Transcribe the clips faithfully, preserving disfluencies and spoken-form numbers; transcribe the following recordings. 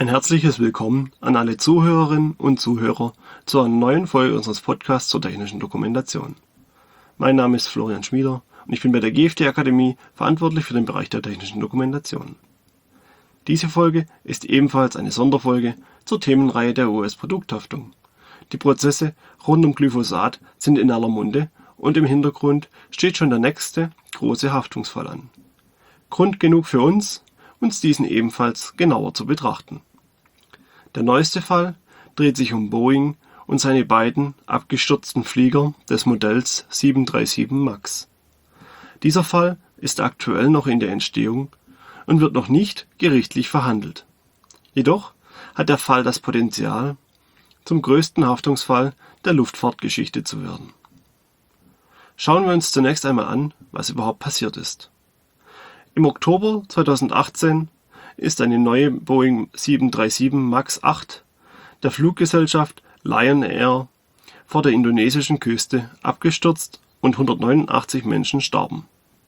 Ein herzliches Willkommen an alle Zuhörerinnen und Zuhörer zu einer neuen Folge unseres Podcasts zur technischen Dokumentation. Mein Name ist Florian Schmieder und ich bin bei der G F T Akademie verantwortlich für den Bereich der technischen Dokumentation. Diese Folge ist ebenfalls eine Sonderfolge zur Themenreihe der U S-Produkthaftung. Die Prozesse rund um Glyphosat sind in aller Munde und im Hintergrund steht schon der nächste große Haftungsfall an. Grund genug für uns, uns diesen ebenfalls genauer zu betrachten. Der neueste Fall dreht sich um Boeing und seine beiden abgestürzten Flieger des Modells sieben drei sieben MAX. Dieser Fall ist aktuell noch in der Entstehung und wird noch nicht gerichtlich verhandelt. Jedoch hat der Fall das Potenzial, zum größten Haftungsfall der Luftfahrtgeschichte zu werden. Schauen wir uns zunächst einmal an, was überhaupt passiert ist. Im Oktober zweitausendachtzehn ist eine neue Boeing sieben drei sieben MAX acht der Fluggesellschaft Lion Air vor der indonesischen Küste abgestürzt und hundertneunundachtzig Menschen starben.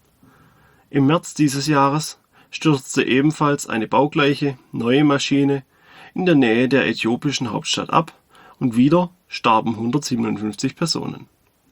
Im März dieses Jahres stürzte ebenfalls eine baugleiche neue Maschine in der Nähe der äthiopischen Hauptstadt ab und wieder starben hundertsiebenundfünfzig Personen.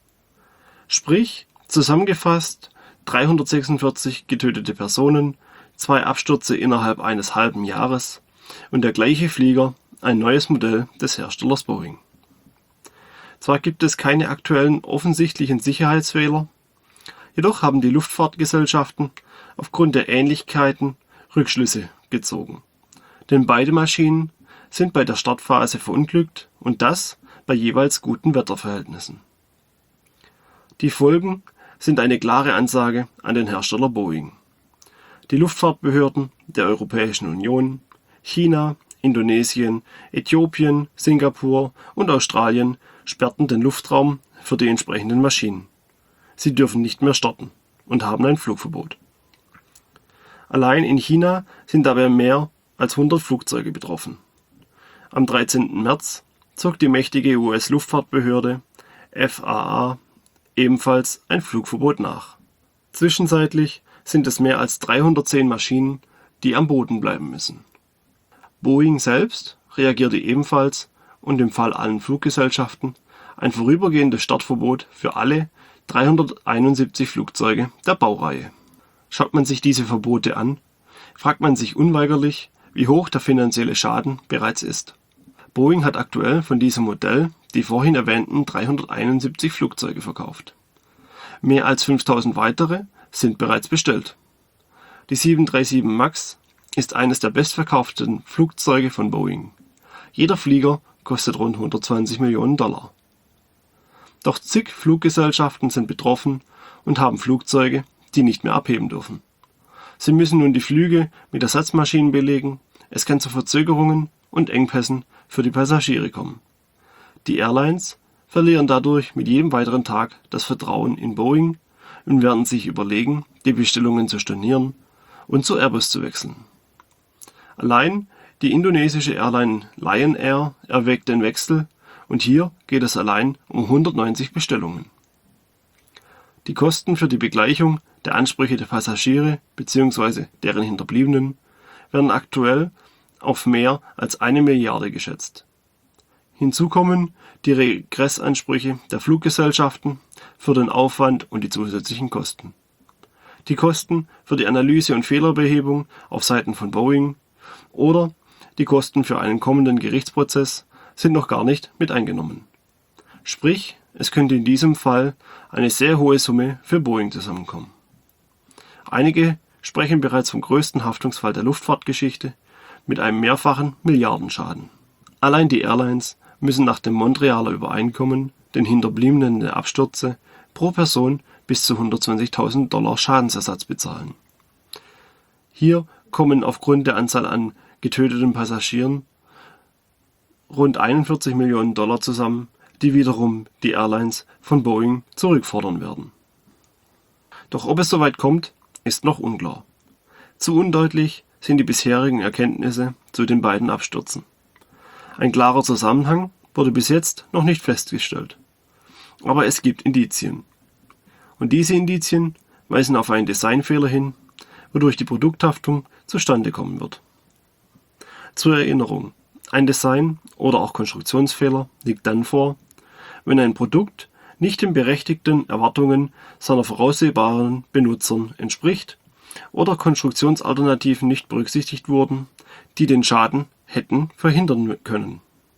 Sprich, zusammengefasst, dreihundertsechsundvierzig getötete Personen, zwei Abstürze innerhalb eines halben Jahres und der gleiche Flieger, ein neues Modell des Herstellers Boeing. Zwar gibt es keine aktuellen offensichtlichen Sicherheitsfehler, jedoch haben die Luftfahrtgesellschaften aufgrund der Ähnlichkeiten Rückschlüsse gezogen. Denn beide Maschinen sind bei der Startphase verunglückt und das bei jeweils guten Wetterverhältnissen. Die Folgen sind eine klare Ansage an den Hersteller Boeing. Die Luftfahrtbehörden der Europäischen Union, China, Indonesien, Äthiopien, Singapur und Australien sperrten den Luftraum für die entsprechenden Maschinen. Sie dürfen nicht mehr starten und haben ein Flugverbot. Allein in China sind dabei mehr als hundert Flugzeuge betroffen. Am dreizehnten März zog die mächtige U S-Luftfahrtbehörde F A A ebenfalls ein Flugverbot nach. Zwischenzeitlich sind es mehr als dreihundertzehn Maschinen, die am Boden bleiben müssen. Boeing selbst reagierte ebenfalls und im Fall allen Fluggesellschaften ein vorübergehendes Startverbot für alle dreihunderteinundsiebzig Flugzeuge der Baureihe. Schaut man sich diese Verbote an, fragt man sich unweigerlich, wie hoch der finanzielle Schaden bereits ist. Boeing hat aktuell von diesem Modell die vorhin erwähnten dreihunderteinundsiebzig Flugzeuge verkauft. Mehr als fünftausend weitere sind bereits bestellt. Die sieben drei sieben MAX ist eines der bestverkauften Flugzeuge von Boeing. Jeder Flieger kostet rund hundertzwanzig Millionen Dollar. Doch zig Fluggesellschaften sind betroffen und haben Flugzeuge, die nicht mehr abheben dürfen. Sie müssen nun die Flüge mit Ersatzmaschinen belegen, es kann zu Verzögerungen und Engpässen für die Passagiere kommen. Die Airlines verlieren dadurch mit jedem weiteren Tag das Vertrauen in Boeing und werden sich überlegen, die Bestellungen zu stornieren und zu Airbus zu wechseln. Allein die indonesische Airline Lion Air erwägt den Wechsel und hier geht es allein um hundertneunzig Bestellungen. Die Kosten für die Begleichung der Ansprüche der Passagiere bzw. deren Hinterbliebenen werden aktuell auf mehr als eine Milliarde geschätzt. Hinzu kommen die Regressansprüche der Fluggesellschaften für den Aufwand und die zusätzlichen Kosten. Die Kosten für die Analyse und Fehlerbehebung auf Seiten von Boeing oder die Kosten für einen kommenden Gerichtsprozess sind noch gar nicht mit eingenommen. Sprich, es könnte in diesem Fall eine sehr hohe Summe für Boeing zusammenkommen. Einige sprechen bereits vom größten Haftungsfall der Luftfahrtgeschichte mit einem mehrfachen Milliardenschaden. Allein die Airlines müssen nach dem Montrealer Übereinkommen den Hinterbliebenen der Abstürze pro Person bis zu hundertzwanzigtausend Dollar Schadensersatz bezahlen. Hier kommen aufgrund der Anzahl an getöteten Passagieren rund einundvierzig Millionen Dollar zusammen, die wiederum die Airlines von Boeing zurückfordern werden. Doch ob es soweit kommt, ist noch unklar. Zu undeutlich sind die bisherigen Erkenntnisse zu den beiden Abstürzen. Ein klarer Zusammenhang wurde bis jetzt noch nicht festgestellt. Aber es gibt Indizien. Und diese Indizien weisen auf einen Designfehler hin, wodurch die Produkthaftung zustande kommen wird. Zur Erinnerung: Ein Design- oder auch Konstruktionsfehler liegt dann vor, wenn ein Produkt nicht den berechtigten Erwartungen seiner voraussehbaren Benutzern entspricht oder Konstruktionsalternativen nicht berücksichtigt wurden, die den Schaden hätten verhindern können.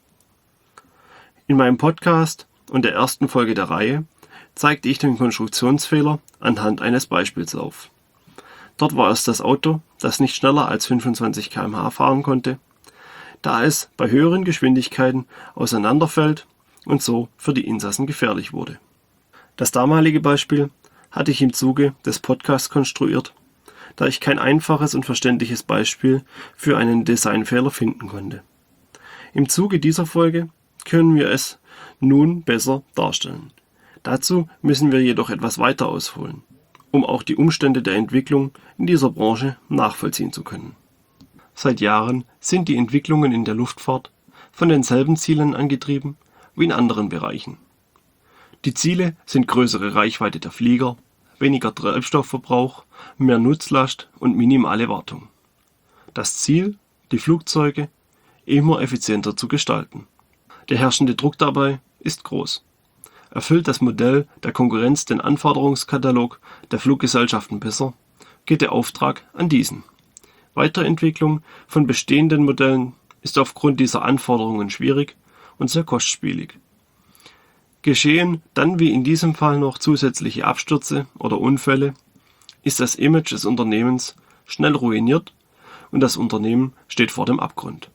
In meinem Podcast und der ersten Folge der Reihe zeigte ich den Konstruktionsfehler anhand eines Beispiels auf. Dort war es das Auto, das nicht schneller als fünfundzwanzig Kilometer pro Stunde fahren konnte, da es bei höheren Geschwindigkeiten auseinanderfällt und so für die Insassen gefährlich wurde. Das damalige Beispiel hatte ich im Zuge des Podcasts konstruiert, da ich kein einfaches und verständliches Beispiel für einen Designfehler finden konnte. Im Zuge dieser Folge können wir es nun besser darstellen. Dazu müssen wir jedoch etwas weiter ausholen, um auch die Umstände der Entwicklung in dieser Branche nachvollziehen zu können. Seit Jahren sind die Entwicklungen in der Luftfahrt von denselben Zielen angetrieben wie in anderen Bereichen. Die Ziele sind größere Reichweite der Flieger, weniger Treibstoffverbrauch, mehr Nutzlast und minimale Wartung. Das Ziel, die Flugzeuge immer effizienter zu gestalten. Der herrschende Druck dabei ist groß. Erfüllt das Modell der Konkurrenz den Anforderungskatalog der Fluggesellschaften besser, geht der Auftrag an diesen. Weiterentwicklung von bestehenden Modellen ist aufgrund dieser Anforderungen schwierig und sehr kostspielig. Geschehen dann wie in diesem Fall noch zusätzliche Abstürze oder Unfälle, ist das Image des Unternehmens schnell ruiniert und das Unternehmen steht vor dem Abgrund.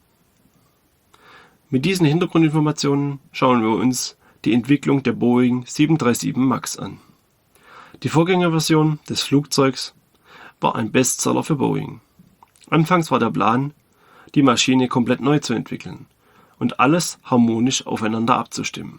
Mit diesen Hintergrundinformationen schauen wir uns die Entwicklung der Boeing sieben drei sieben MAX an. Die Vorgängerversion des Flugzeugs war ein Bestseller für Boeing. Anfangs war der Plan, die Maschine komplett neu zu entwickeln und alles harmonisch aufeinander abzustimmen.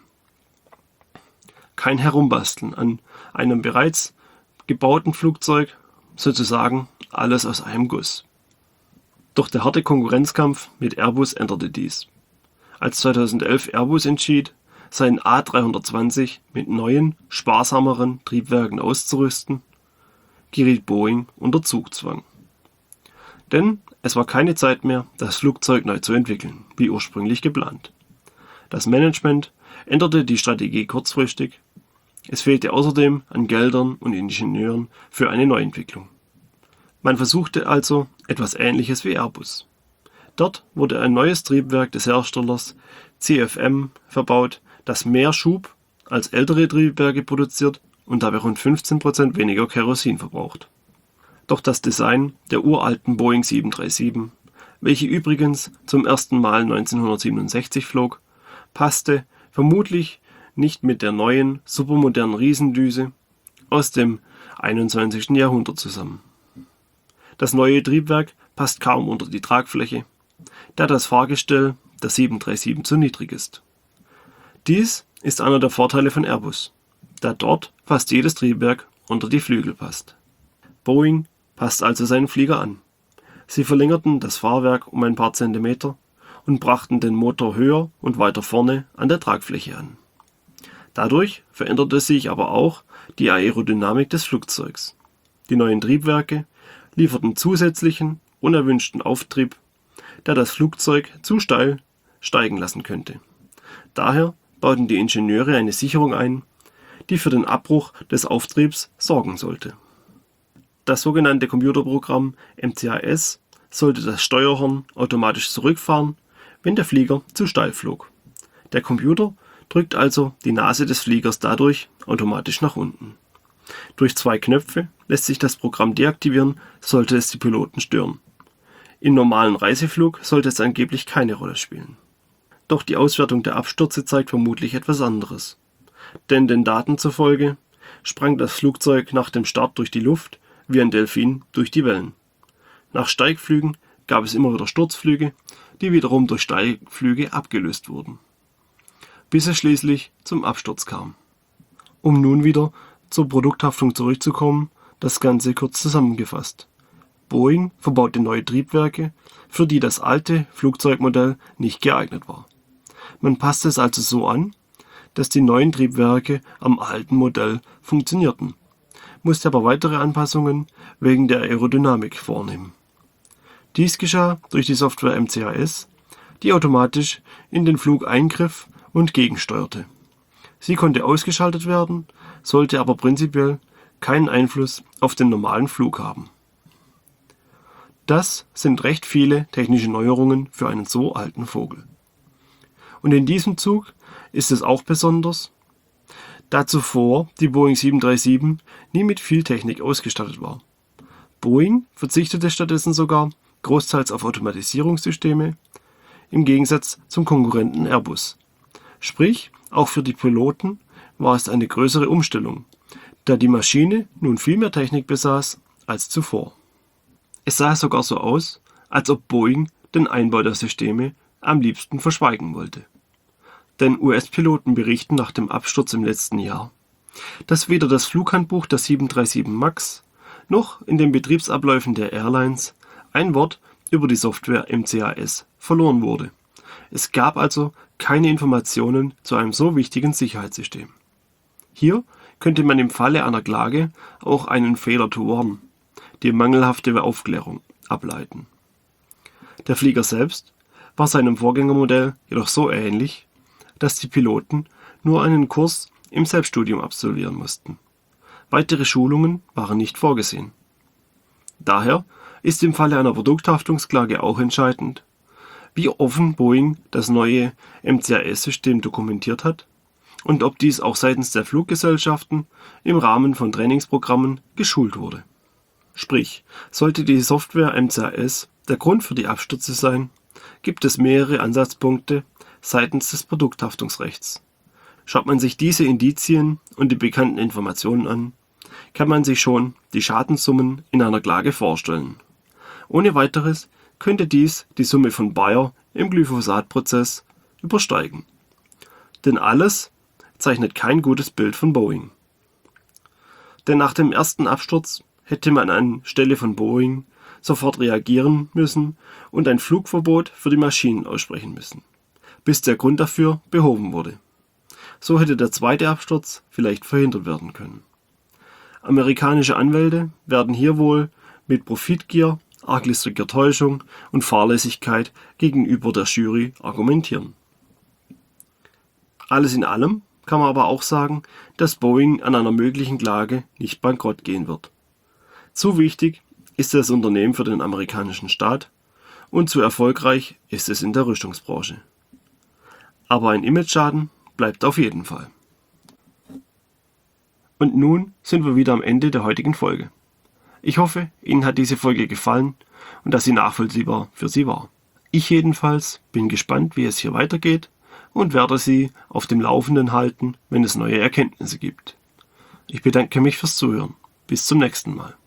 Kein Herumbasteln an einem bereits gebauten Flugzeug, sozusagen alles aus einem Guss. Doch der harte Konkurrenzkampf mit Airbus änderte dies. Als zweitausendelf Airbus entschied, seinen A drei zwanzig mit neuen, sparsameren Triebwerken auszurüsten, geriet Boeing unter Zugzwang. Denn es war keine Zeit mehr, das Flugzeug neu zu entwickeln, wie ursprünglich geplant. Das Management änderte die Strategie kurzfristig. Es fehlte außerdem an Geldern und Ingenieuren für eine Neuentwicklung. Man versuchte also etwas Ähnliches wie Airbus. Dort wurde ein neues Triebwerk des Herstellers C F M verbaut, das mehr Schub als ältere Triebwerke produziert und dabei rund fünfzehn Prozent weniger Kerosin verbraucht. Doch das Design der uralten Boeing sieben drei sieben, welche übrigens zum ersten Mal neunzehnhundertsiebenundsechzig flog, passte vermutlich nicht mit der neuen, supermodernen Riesendüse aus dem einundzwanzigsten Jahrhundert zusammen. Das neue Triebwerk passt kaum unter die Tragfläche, da das Fahrgestell der sieben drei sieben zu niedrig ist. Dies ist einer der Vorteile von Airbus, da dort fast jedes Triebwerk unter die Flügel passt. Boeing passt also seinen Flieger an. Sie verlängerten das Fahrwerk um ein paar Zentimeter und brachten den Motor höher und weiter vorne an der Tragfläche an. Dadurch veränderte sich aber auch die Aerodynamik des Flugzeugs. Die neuen Triebwerke lieferten zusätzlichen, unerwünschten Auftrieb, der das Flugzeug zu steil steigen lassen könnte. Daher bauten die Ingenieure eine Sicherung ein, die für den Abbruch des Auftriebs sorgen sollte. Das sogenannte Computerprogramm M C A S sollte das Steuerhorn automatisch zurückfahren, wenn der Flieger zu steil flog. Der Computer drückt also die Nase des Fliegers dadurch automatisch nach unten. Durch zwei Knöpfe lässt sich das Programm deaktivieren, sollte es die Piloten stören. Im normalen Reiseflug sollte es angeblich keine Rolle spielen. Doch die Auswertung der Abstürze zeigt vermutlich etwas anderes. Denn den Daten zufolge sprang das Flugzeug nach dem Start durch die Luft wie ein Delfin durch die Wellen. Nach Steigflügen gab es immer wieder Sturzflüge, die wiederum durch Steigflüge abgelöst wurden, bis es schließlich zum Absturz kam. Um nun wieder zur Produkthaftung zurückzukommen, das Ganze kurz zusammengefasst. Boeing verbaute neue Triebwerke, für die das alte Flugzeugmodell nicht geeignet war. Man passte es also so an, dass die neuen Triebwerke am alten Modell funktionierten, musste aber weitere Anpassungen wegen der Aerodynamik vornehmen. Dies geschah durch die Software M C A S, die automatisch in den Flug eingriff und gegensteuerte. Sie konnte ausgeschaltet werden, sollte aber prinzipiell keinen Einfluss auf den normalen Flug haben. Das sind recht viele technische Neuerungen für einen so alten Vogel. Und in diesem Zug ist es auch besonders, da zuvor die Boeing sieben drei sieben nie mit viel Technik ausgestattet war. Boeing verzichtete stattdessen sogar großteils auf Automatisierungssysteme, im Gegensatz zum Konkurrenten Airbus. Sprich, auch für die Piloten war es eine größere Umstellung, da die Maschine nun viel mehr Technik besaß als zuvor. Es sah sogar so aus, als ob Boeing den Einbau der Systeme am liebsten verschweigen wollte. Denn U S-Piloten berichten nach dem Absturz im letzten Jahr, dass weder das Flughandbuch der sieben drei sieben MAX noch in den Betriebsabläufen der Airlines ein Wort über die Software M C A S verloren wurde. Es gab also keine Informationen zu einem so wichtigen Sicherheitssystem. Hier könnte man im Falle einer Klage auch einen Failure to Warn, die mangelhafte Aufklärung, ableiten. Der Flieger selbst war seinem Vorgängermodell jedoch so ähnlich, dass die Piloten nur einen Kurs im Selbststudium absolvieren mussten. Weitere Schulungen waren nicht vorgesehen. Daher ist im Falle einer Produkthaftungsklage auch entscheidend, wie offen Boeing das neue M C A S-System dokumentiert hat und ob dies auch seitens der Fluggesellschaften im Rahmen von Trainingsprogrammen geschult wurde. Sprich, sollte die Software M C A S der Grund für die Abstürze sein, gibt es mehrere Ansatzpunkte seitens des Produkthaftungsrechts. Schaut man sich diese Indizien und die bekannten Informationen an, kann man sich schon die Schadenssummen in einer Klage vorstellen. Ohne weiteres könnte dies die Summe von Bayer im Glyphosat-Prozess übersteigen. Denn alles zeichnet kein gutes Bild von Boeing. Denn nach dem ersten Absturz hätte man anstelle von Boeing sofort reagieren müssen und ein Flugverbot für die Maschinen aussprechen müssen, bis der Grund dafür behoben wurde. So hätte der zweite Absturz vielleicht verhindert werden können. Amerikanische Anwälte werden hier wohl mit Profitgier, arglistiger Täuschung und Fahrlässigkeit gegenüber der Jury argumentieren. Alles in allem kann man aber auch sagen, dass Boeing an einer möglichen Klage nicht bankrott gehen wird. Zu wichtig ist das Unternehmen für den amerikanischen Staat und zu erfolgreich ist es in der Rüstungsbranche. Aber ein Imageschaden bleibt auf jeden Fall. Und nun sind wir wieder am Ende der heutigen Folge. Ich hoffe, Ihnen hat diese Folge gefallen und dass sie nachvollziehbar für Sie war. Ich jedenfalls bin gespannt, wie es hier weitergeht und werde Sie auf dem Laufenden halten, wenn es neue Erkenntnisse gibt. Ich bedanke mich fürs Zuhören. Bis zum nächsten Mal.